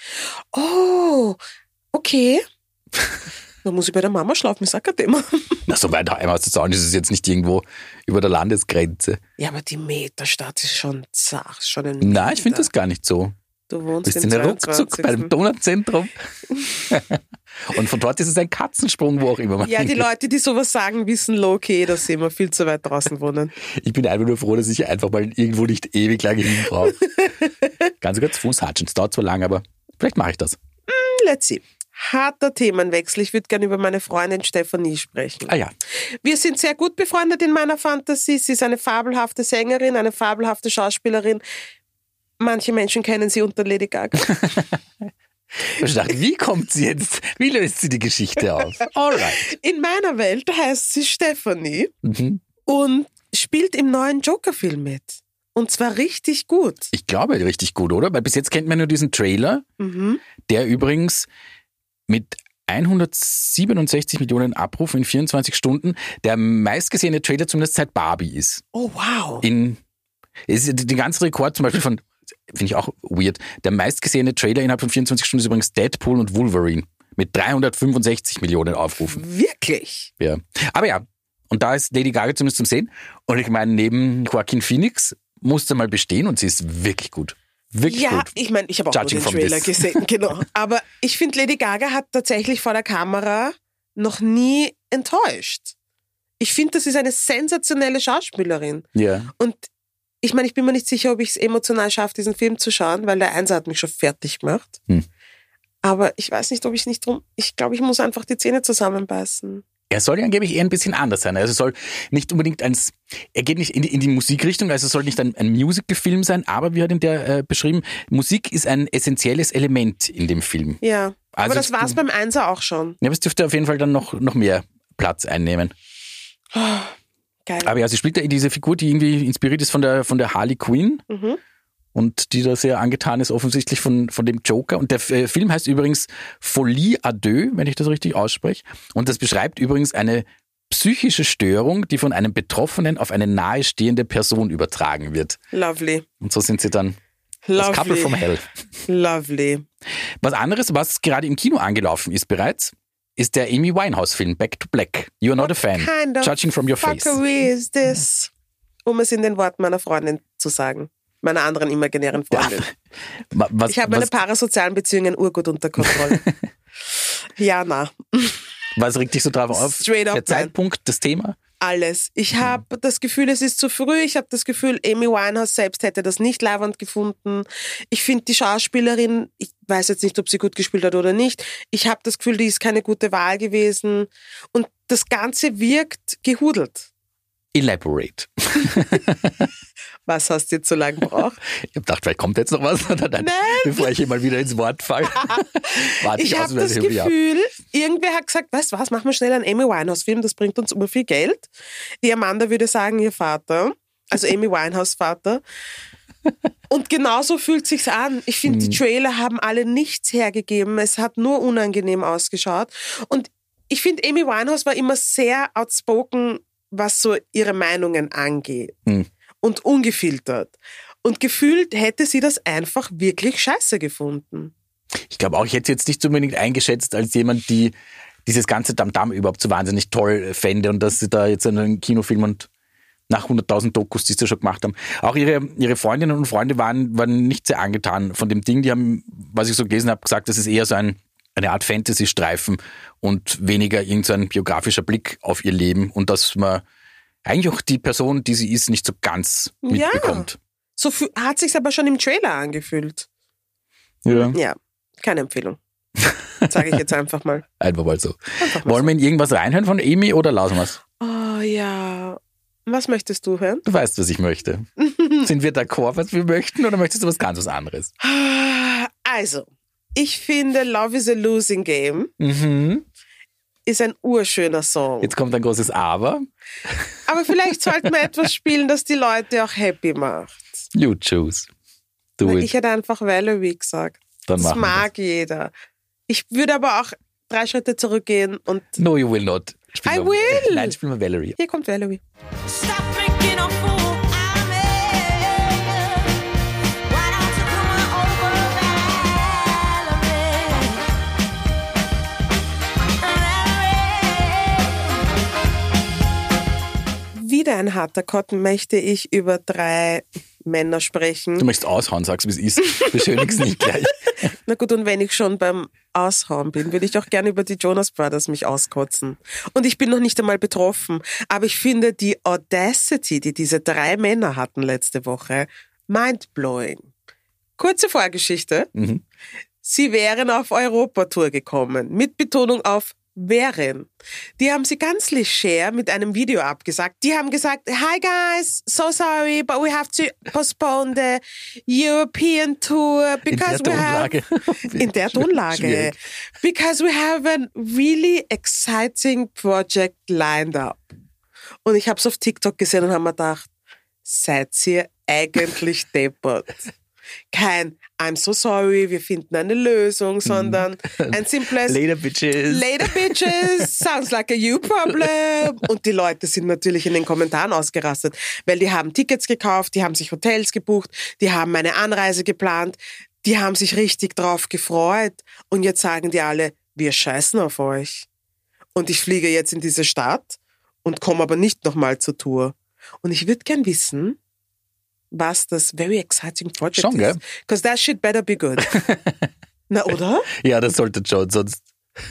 Oh, okay. Da muss ich bei der Mama schlafen, ich sag grad immer. Na, so weit heim aus der Zaun ist es jetzt nicht irgendwo über der Landesgrenze. Ja, aber die Meterstadt ist schon zart, ist schon ein Nein, ich finde Meter. das gar nicht so. Du wohnst Bist im in der Ruckzuck zweiundzwanzigsten beim Donauzentrum. Und von dort ist es ein Katzensprung, wo auch immer man Ja, die hingeht. Leute, die sowas sagen, wissen okay, dass sie immer viel zu weit draußen wohnen. Ich bin einfach nur froh, dass ich einfach mal irgendwo nicht ewig lange hin brauche. Ganz kurz Fußhatschen. Es dauert zwar lang, aber vielleicht mache ich das. Let's see. Harter Themenwechsel. Ich würde gerne über meine Freundin Stephanie sprechen. Ah ja. Wir sind sehr gut befreundet in meiner Fantasie. Sie ist eine fabelhafte Sängerin, eine fabelhafte Schauspielerin. Manche Menschen kennen sie unter Lady Gaga. Ich dachte, wie kommt sie jetzt? Wie löst sie die Geschichte auf? Alright. In meiner Welt heißt sie Stephanie Mhm. und spielt im neuen Joker-Film mit. Und zwar richtig gut. Ich glaube, richtig gut, oder? Weil bis jetzt kennt man nur diesen Trailer, Mhm. der übrigens mit hundertsiebenundsechzig Millionen Abrufen in vierundzwanzig Stunden der meistgesehene Trailer zumindest seit Barbie ist. Oh, wow. In, ist der ganze Rekord zum Beispiel von, finde ich auch weird, der meistgesehene Trailer innerhalb von vierundzwanzig Stunden ist übrigens Deadpool und Wolverine mit dreihundertfünfundsechzig Millionen Aufrufen. Wirklich? Ja. Aber ja, und da ist Lady Gaga zumindest zum Sehen. Und ich meine, neben Joaquin Phoenix musste mal bestehen und sie ist wirklich gut. Wirklich Ja, gut. ich meine, ich habe auch Judging nur from den Trailer this. gesehen, genau. Aber ich finde, Lady Gaga hat tatsächlich vor der Kamera noch nie enttäuscht. Ich finde, das ist eine sensationelle Schauspielerin. Ja. Und ich meine, ich bin mir nicht sicher, ob ich es emotional schaffe, diesen Film zu schauen, weil der Einser hat mich schon fertig gemacht. Hm. Aber ich weiß nicht, ob ich es nicht drum... Ich glaube, ich muss einfach die Zähne zusammenbeißen. Er soll ja angeblich eher ein bisschen anders sein. Also es soll nicht unbedingt eins, er geht nicht in die, in die Musikrichtung, also es soll nicht ein, ein Musical-Film sein, aber wie hat ihn der äh, beschrieben, Musik ist ein essentielles Element in dem Film. Ja, aber Also das es- war es beim Einser auch schon. Ja, aber es dürfte auf jeden Fall dann noch, noch mehr Platz einnehmen. Geil. Aber ja, sie spielt ja diese Figur, die irgendwie inspiriert ist von der, von der Harley Quinn. Mhm. Und die da sehr angetan ist, offensichtlich von, von dem Joker. Und der äh, Film heißt übrigens Folie à deux, wenn ich das richtig ausspreche. Und das beschreibt übrigens eine psychische Störung, die von einem Betroffenen auf eine nahestehende Person übertragen wird. Lovely. Und so sind sie dann Lovely. Das Couple from Hell. Lovely. Was anderes, was gerade im Kino angelaufen ist bereits, ist der Amy Winehouse-Film Back to Black. You're not a fan. Kind of Judging from your face. fuckery is this? Um es in den Worten meiner Freundin zu sagen. Meiner anderen imaginären Freundin. Ja. Was, ich habe meine was, parasozialen Beziehungen urgut unter Kontrolle. Ja, na. was regt dich so drauf auf? Straight up, der Zeitpunkt, das Thema? Alles. Ich habe das Gefühl, es ist zu früh. Ich habe das Gefühl, Amy Winehouse selbst hätte das nicht leiwand gefunden. Ich finde die Schauspielerin, ich weiß jetzt nicht, ob sie gut gespielt hat oder nicht. Ich habe das Gefühl, die ist keine gute Wahl gewesen. Und das Ganze wirkt gehudelt. Elaborate. Was hast du jetzt so lange gebraucht? Ich habe gedacht, vielleicht kommt jetzt noch was, oder dann, Nein. bevor ich hier mal wieder ins Wort falle. Warte Ich ich habe das Gefühl, irgendwer hat gesagt, weißt du was, machen wir schnell einen Amy Winehouse-Film, das bringt uns immer viel Geld. Die Amanda würde sagen, ihr Vater, also Amy Winehouse Vater. Und genauso fühlt sich's an. Ich finde, die Trailer haben alle nichts hergegeben. Es hat nur unangenehm ausgeschaut. Und ich finde, Amy Winehouse war immer sehr outspoken, was so ihre Meinungen angeht. Hm. Und ungefiltert. Und gefühlt hätte sie das einfach wirklich scheiße gefunden. Ich glaube auch, ich hätte sie jetzt nicht unbedingt eingeschätzt als jemand, die dieses ganze Tamtam überhaupt so wahnsinnig toll fände und dass sie da jetzt einen Kinofilm und nach hunderttausend Dokus, die sie schon gemacht haben. Auch ihre, ihre Freundinnen und Freunde waren, waren nicht sehr angetan von dem Ding. Die haben, was ich so gelesen habe, gesagt, das ist eher so ein, eine Art Fantasy-Streifen und weniger irgendein biografischer Blick auf ihr Leben und dass man eigentlich auch die Person, die sie ist, nicht so ganz mitbekommt. Ja, so fü- hat sich's aber schon im Trailer angefühlt. Ja. Ja, keine Empfehlung. Sage ich jetzt einfach mal. Einfach mal so. Einfach mal Wollen wir in irgendwas reinhören von Amy oder lassen wir es? Oh ja. Was möchtest du hören? Du weißt, was ich möchte. Sind wir d'accord, was wir möchten, oder möchtest du was ganz was anderes? Also, ich finde Love is a Losing Game Mhm. ist ein urschöner Song. Jetzt kommt ein großes Aber. Aber vielleicht sollten wir etwas spielen, das die Leute auch happy macht. You choose. Do Weil it. ich hätte einfach Valerie gesagt. Dann Das machen wir mag jeder. Ich würde aber auch drei Schritte zurückgehen und No, you will not. Spiel I mal, will. Nein, spiel mal Valerie. hier kommt Valerie. Stop making a fool out of me. Why don't you come on over, Valerie? Wieder ein harter Kotten möchte ich über drei Männer sprechen. Du möchtest aushauen, sagst, wie es ist. Beschönig's nicht gleich. Na gut, und wenn ich schon beim Aushauen bin, würde ich auch gerne über die Jonas Brothers mich auskotzen. Und ich bin noch nicht einmal betroffen, aber ich finde die Audacity, die diese drei Männer hatten letzte Woche, mindblowing. Kurze Vorgeschichte. Mhm. Sie wären auf Europatour gekommen, mit Betonung auf wären. Die haben sie ganz leger mit einem Video abgesagt. Die haben gesagt, hi guys, so sorry, but we have to postpone the European tour because in der we Tonlage. have in der Tonlage Schwierig. because we have a really exciting project lined up. Und ich habe es auf TikTok gesehen und habe mir gedacht, seid ihr eigentlich deppert? Kein I'm so sorry, wir finden eine Lösung, sondern ein simples Later, bitches. Later, bitches, sounds like a you problem. Und die Leute sind natürlich in den Kommentaren ausgerastet, weil die haben Tickets gekauft, die haben sich Hotels gebucht, die haben eine Anreise geplant, die haben sich richtig drauf gefreut. Und jetzt sagen die alle, wir scheißen auf euch. Und ich fliege jetzt in diese Stadt und komme aber nicht nochmal zur Tour. Und ich würde gern wissen, was das very exciting project Schon, gell? ist. Because that shit better be good. Na, oder? Ja, das sollte schon, sonst.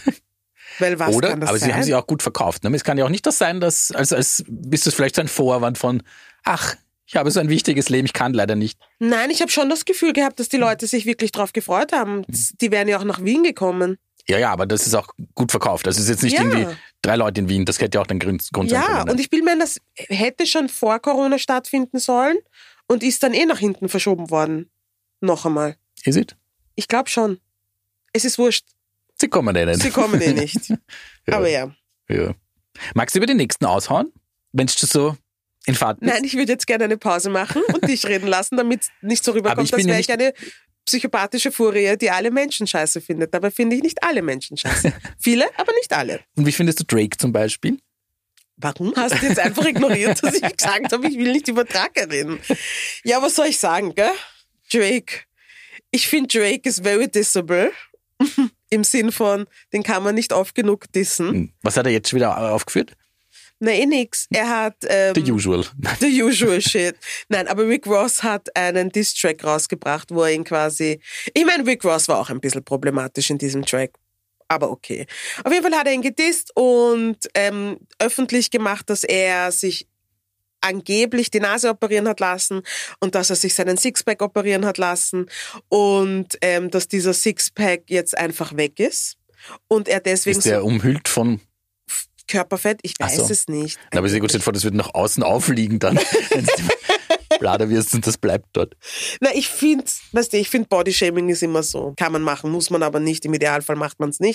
Weil was Oder? kann das Aber sein? sie haben sich auch gut verkauft. Ne? Es kann ja auch nicht das sein, dass, als, als ist das vielleicht so ein Vorwand von, ach, ich habe so ein wichtiges Leben, ich kann leider nicht. Nein, ich habe schon das Gefühl gehabt, dass die Leute sich wirklich drauf gefreut haben. Die wären ja auch nach Wien gekommen. Ja, ja, aber das ist auch gut verkauft. Das ist jetzt nicht Ja. irgendwie drei Leute in Wien. Das hätte ja auch den Grund, Grund sein Ja, können. ne? und ich bin mir, das hätte schon vor Corona stattfinden sollen und ist dann eh nach hinten verschoben worden. Noch einmal. Is it? Ich glaube schon. Es ist wurscht. Sie kommen eh nicht. Sie kommen eh nicht. Ja. Aber ja. Ja. Magst du über den nächsten aushauen? Wenn du so in Fahrt bist? Nein, ich würde jetzt gerne eine Pause machen und dich reden lassen, damit es nicht so Aber rüberkommt, ich bin als ja wäre ich eine psychopathische Furie, die alle Menschen scheiße findet. Dabei finde ich nicht alle Menschen scheiße. Viele, aber nicht alle. Und wie findest du Drake zum Beispiel? Warum hast du jetzt einfach ignoriert, dass ich gesagt habe, ich will nicht über Drake reden? Ja, was soll ich sagen, gell? Drake. Ich finde, Drake ist very dissable. Im Sinn von, den kann man nicht oft genug dissen. Was hat er jetzt schon wieder aufgeführt? Na, eh nix. Er hat... Ähm, The usual. The usual shit. Nein, aber Rick Ross hat einen Diss-Track rausgebracht, wo er ihn quasi... Ich meine, Rick Ross war auch ein bisschen problematisch in diesem Track. Aber okay. Auf jeden Fall hat er ihn gedisst und ähm, öffentlich gemacht, dass er sich angeblich die Nase operieren hat lassen und dass er sich seinen Sixpack operieren hat lassen und ähm, dass dieser Sixpack jetzt einfach weg ist und er deswegen Ist der so umhüllt von... Körperfett, ich Ach weiß so. es nicht. Na, aber sehr gut, stell dir vor, das wird nach außen aufliegen dann, wenn du Blader wirst und das bleibt dort. Na, ich finde, weißt du, ich finde Bodyshaming ist immer so. Kann man machen, muss man aber nicht. Im Idealfall macht man es nicht.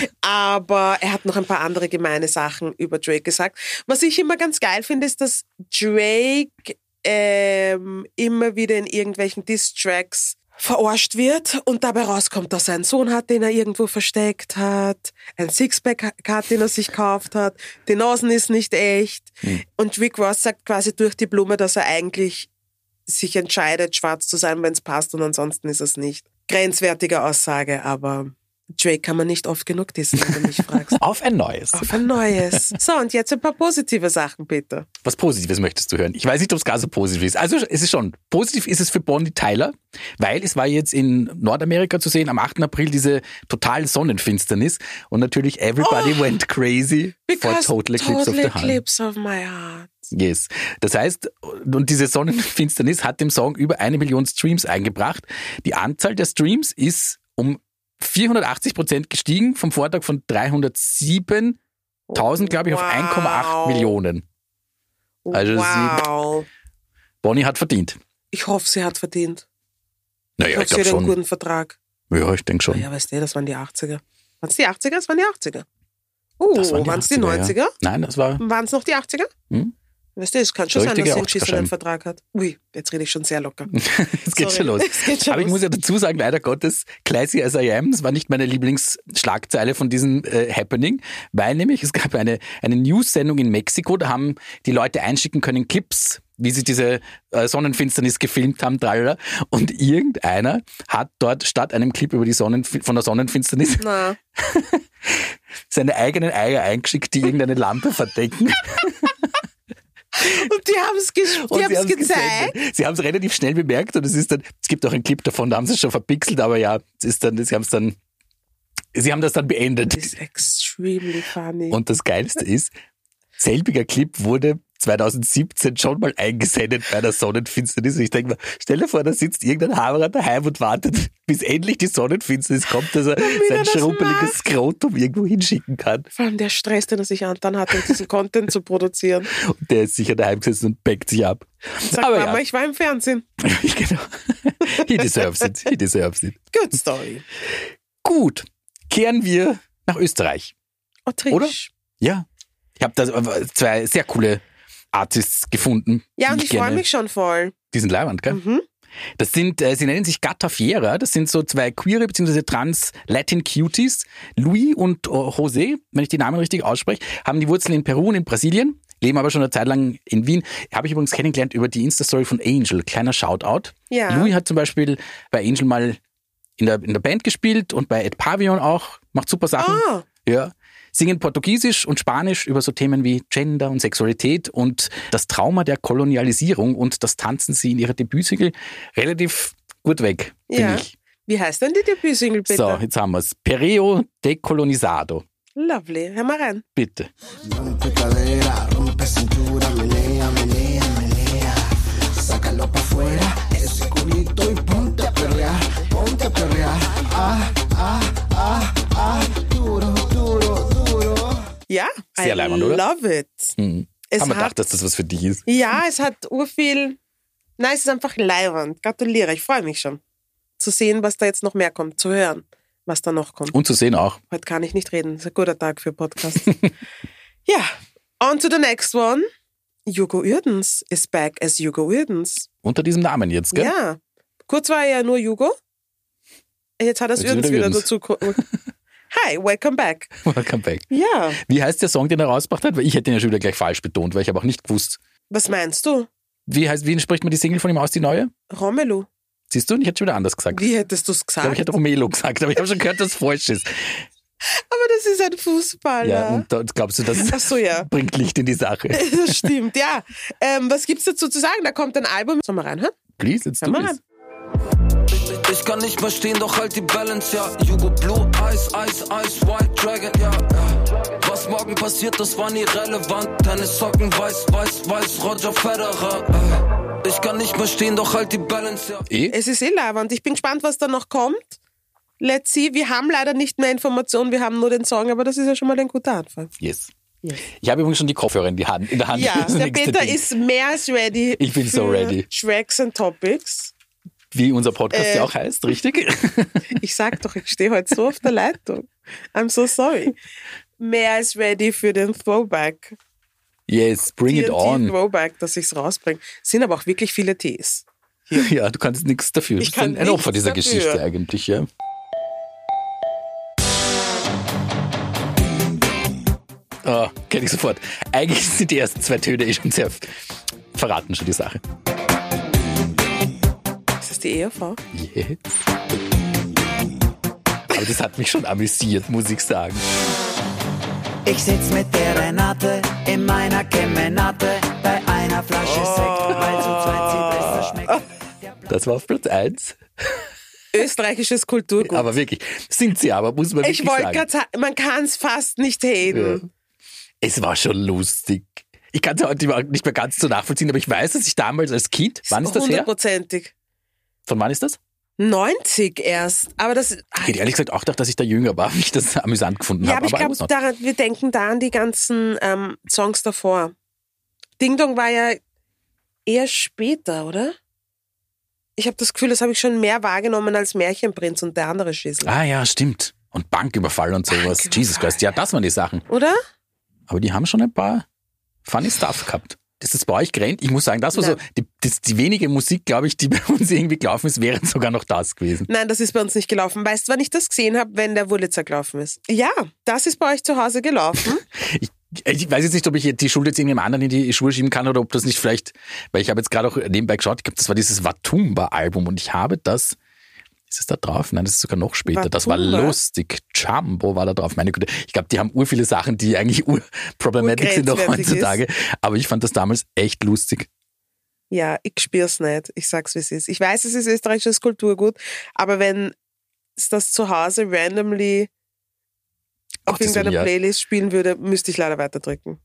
Aber er hat noch ein paar andere gemeine Sachen über Drake gesagt. Was ich immer ganz geil finde, ist, dass Drake ähm, immer wieder in irgendwelchen Diss-Tracks verarscht wird und dabei rauskommt, dass er einen Sohn hat, den er irgendwo versteckt hat, ein Sixpack hat, den er sich gekauft hat, die Nasen ist nicht echt. Hm. Und Rick Ross sagt quasi durch die Blume, dass er eigentlich sich entscheidet, schwarz zu sein, wenn es passt und ansonsten ist es nicht. Grenzwertige Aussage, aber Drake kann man nicht oft genug dissen, wenn du mich fragst. Auf ein neues. Auf ein neues. So, und jetzt ein paar positive Sachen, bitte. Was Positives möchtest du hören? Ich weiß nicht, ob es gar so positiv ist. Also es ist schon, positiv ist es für Bonnie Tyler, weil es war jetzt in Nordamerika zu sehen, am achten April diese totale Sonnenfinsternis und natürlich everybody Oh, went crazy for Because Total Eclipse of the Heart. Eclipse of my heart. Yes. Das heißt, und diese Sonnenfinsternis hat dem Song über eine Million Streams eingebracht. Die Anzahl der Streams ist um vierhundertachtzig Prozent gestiegen, vom Vortag von dreihundertsiebentausend, glaube ich, auf Wow. eins Komma acht Millionen. Also wow. Bonnie hat verdient. Ich hoffe, sie hat verdient. Naja, Ich ich hoffe, sie glaube hat einen schon. guten Vertrag. Ja, ich denke schon. Ja, weißt du, das waren die achtziger. Waren es die achtziger? Das waren die achtziger. Uh, Das waren die waren es die achtziger, neunziger? Ja. Nein, das war... Waren es noch die achtziger? Hm? Weißt du, es kann schon Der sein, dass richtige sie einen geschissenen Oscarschein. Vertrag hat. Ui, jetzt rede ich schon sehr locker. Es geht Sorry. schon los. Es geht schon Aber ich los. muss ja dazu sagen, leider Gottes, Classy as I am, das war nicht meine Lieblingsschlagzeile von diesem äh, Happening, weil nämlich es gab eine, eine News-Sendung in Mexiko, da haben die Leute einschicken können Clips, wie sie diese äh, Sonnenfinsternis gefilmt haben, tralala. Und irgendeiner hat dort statt einem Clip über die Sonnen von der Sonnenfinsternis Na, seine eigenen Eier eingeschickt, die irgendeine Lampe verdecken. und die haben es ge Und die haben's haben's gezeigt. gesendet. Sie haben es relativ schnell bemerkt und es ist dann, es gibt auch einen Clip davon, da haben sie es schon verpixelt, aber ja, es ist dann, sie haben es dann, sie haben das dann beendet. Das ist extremely funny. Und das Geilste ist, selbiger Clip wurde zweitausendsiebzehn schon mal eingesendet bei der Sonnenfinsternis. Und ich denke mir, stell dir vor, da sitzt irgendein Haberer daheim und wartet, bis endlich die Sonnenfinsternis kommt, dass er sein das schrumpeliges macht. Skrotum irgendwo hinschicken kann. Vor allem der Stress, den er sich antan hat, um diesen Content zu produzieren. Und der ist sicher daheim gesessen und backt sich ab. Sagt Aber Mama, ja, ich war im Fernsehen. genau. He deserves it. He deserves it. Good story. Gut, kehren wir nach Österreich. Autriche. Oder? Ja. Ich habe da zwei sehr coole Artists gefunden. Ja, die und ich freue gerne- mich schon voll. Die sind leibend, gell? Mhm. Das sind, äh, sie nennen sich Gata Fiera, das sind so zwei queere bzw. trans-Latin-Cuties. Louis und äh, José, wenn ich die Namen richtig ausspreche, haben die Wurzeln in Peru und in Brasilien, leben aber schon eine Zeit lang in Wien. Habe ich übrigens kennengelernt über die Insta-Story von Angel, kleiner Shoutout. Ja. Louis hat zum Beispiel bei Angel mal in der, in der Band gespielt und bei Ed Pavillon auch, macht super Sachen. Ah. Ja. Singen Portugiesisch und Spanisch über so Themen wie Gender und Sexualität und das Trauma der Kolonialisierung, und das tanzen sie in ihrer Debütsingle relativ gut weg, finde Ja. ich. Wie heißt denn die Debütsingle bitte? So, jetzt haben wir's. Pereo decolonizado. Lovely. Hör mal rein. Bitte. Rompe cadera, rompe cintura, menea, menea, menea. Sácalo pa' fuera, ese culito y ponte a perrear, ponte a perrear. Ah, ah, ah, ah, duro, duro, duro. Ja, Sehr I leibend, oder? love it. Hm. Es Haben wir hat- gedacht, dass das was für dich ist. Ja, es hat urviel. Nein, es ist einfach leibend. Gratuliere, ich freue mich schon. Zu sehen, was da jetzt noch mehr kommt, zu hören, was da noch kommt. Und zu sehen auch. Heute kann ich nicht reden. Das ist ein guter Tag für Podcasts. Ja, on to the next one. Hugo Uerdens is back as Hugo Uerdens. Unter diesem Namen jetzt, gell? Ja. Kurz war er ja nur Hugo. Jetzt hat er es Jetzt ist Uerdens wieder wieder Uerdens. dazu. ko- Hi, welcome back. Welcome back. Ja, Wie heißt der Song, den er rausgebracht hat? Weil ich hätte ihn ja schon wieder gleich falsch betont, weil ich habe auch nicht gewusst. was meinst du? Wie heißt, wie spricht man die Single von ihm aus, die neue? Romelu. Siehst du, und ich hätte schon wieder anders gesagt. Wie hättest du es Ich glaube, gesagt? ich hätte Romelo gesagt, aber ich habe schon gehört, dass es falsch ist. Aber das ist ein Fußballer. Ja, und da glaubst du, das Ach so, ja. bringt Licht in die Sache. Das stimmt, ja. Ähm, was gibt's dazu zu sagen? Da kommt ein Album. Sollen wir reinhören? Please, let's do Hör mal this. Ich kann nicht mehr stehen, doch halt die Balance, ja. Jugo Blue, Ice, Ice, Ice, White Dragon, ja, ja. Was morgen passiert, das war nie relevant. Deine Socken weiß, weiß, weiß, Roger Federer, äh. Ich kann nicht mehr stehen, doch halt die Balance, ja. Eh? Es ist eh lauernd. Ich bin gespannt, was da noch kommt. Let's see. Wir haben leider nicht mehr Informationen, wir haben nur den Song, aber das ist ja schon mal ein guter Anfang. Yes. Yes. Ich habe übrigens schon die Kopfhörer in, die Hand, in der Hand. Ja, für das der nächste Peter Ding. ist mehr als ready. Ich bin für so ready. Tracks and Topics. Wie unser Podcast Äh. ja auch heißt, richtig? Ich sag doch, ich stehe heute so auf der Leitung. I'm so sorry. Mehr als ready für den Throwback. Yes, bring it T N T on. Throwback, dass ich's rausbringe. Sind aber auch wirklich viele Ts. Ja, du kannst nichts dafür. Ich Du bist kann ein, ein Opfer nichts dieser dafür. Geschichte eigentlich, ja. Oh, kenn ich sofort. Eigentlich sind die ersten zwei Töne eh schon sehr verraten schon die Sache. Ist das die Ehefrau? Yes. Aber das hat mich schon amüsiert, muss ich sagen. Ich sitz mit der Renate in meiner Kemenate bei einer Flasche Sekt, weil zu zweit sie besser schmeckt. Das war auf Platz eins. Österreichisches Kulturgut. Aber wirklich, sind sie aber, muss man ich wirklich wollte sagen. gerade sagen, man kann es fast nicht haten. Es war schon lustig. Ich kann es heute nicht mehr ganz so nachvollziehen, aber ich weiß, dass ich damals als Kind, wann ist das her? Hundertprozentig. Von wann ist das? neunzig erst. Aber das. Ich hätte ehrlich gesagt auch gedacht, dass ich da jünger war, wie ich das amüsant gefunden Ja, habe. aber ich I was glaube, not. daran- wir denken da an die ganzen ähm, Songs davor. Ding Dong war ja eher später, oder? Ich habe das Gefühl, das habe ich schon mehr wahrgenommen als Märchenprinz und der andere Schissel. Ah ja, stimmt. Und Banküberfall und sowas. Banküberfall. Jesus Christ, ja, das waren die Sachen. Oder? Aber die haben schon ein paar funny Stuff gehabt. Ist das bei euch gerannt? Ich muss sagen, das war Nein. so, die, das, die wenige Musik, glaube ich, die bei uns irgendwie gelaufen ist, wäre sogar noch das gewesen. Nein, das ist bei uns nicht gelaufen. Weißt du, wann ich das gesehen habe, wenn der Wurlitzer gelaufen ist? Ja, das ist bei euch zu Hause gelaufen. Ich, ich weiß jetzt nicht, ob ich die Schuld jetzt irgendjemand anderen in die Schuhe schieben kann oder ob das nicht vielleicht, weil ich habe jetzt gerade auch nebenbei geschaut, ich glaube, das war dieses Watumba-Album und ich habe das, ist es da drauf? Nein, das ist sogar noch später. Das war Watumba? lustig. Jumbo war da drauf. Meine Güte. Ich glaube, die haben ur viele Sachen, die eigentlich urproblematic sind auch Urgrenzwertig heutzutage. Aber ich fand das damals echt lustig. Ja, ich spür's nicht. Ich sag's, wie es ist. Ich weiß, es ist österreichisches Kulturgut, aber wenn es das zu Hause randomly auf Gottes irgendeiner Willen, ja. Playlist spielen würde, müsste ich leider weiterdrücken.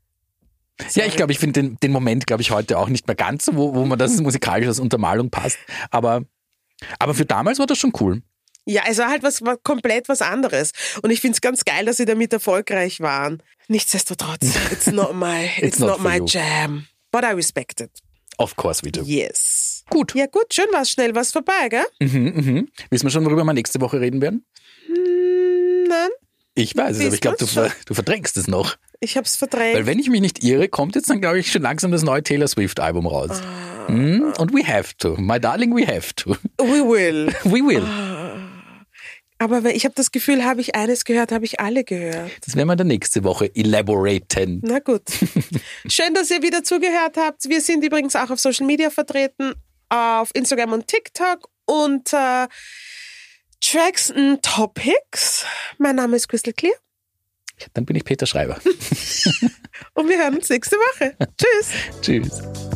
Ja, ich glaube, ich finde den, den Moment, glaube ich, heute auch nicht mehr ganz so, wo, wo man das musikalisch als Untermalung passt. Aber, aber für damals war das schon cool. Ja, es war halt was, war komplett was anderes. Und ich find's ganz geil, dass sie damit erfolgreich waren. Nichtsdestotrotz, it's not my, it's, It's not not, for my you. jam. But I respect it. Of course we do. Yes. Gut. Ja gut, schön war's, schnell was vorbei, gell? Mhm, mhm. Wissen wir schon, worüber wir nächste Woche reden werden? Hm, nein, Ich weiß es, aber ich glaube, du, Wissen wir's ver, du verdrängst es noch. ich hab's verdrängt. Weil wenn ich mich nicht irre, kommt jetzt dann, glaube ich, schon langsam das neue Taylor Swift-Album raus. Ah. Mhm. Und we have to. My darling, we have to. We will. We will. Aber wenn- ich habe das Gefühl, habe ich eines gehört, habe ich alle gehört. Das werden wir dann nächste Woche elaboraten. Na gut. Schön, dass ihr wieder zugehört habt. Wir sind übrigens auch auf Social Media vertreten, auf Instagram und TikTok unter Tracks and Topics. Mein Name ist Crystal Clear Dann bin ich Peter Schreiber. und wir hören uns nächste Woche. Tschüss. Tschüss.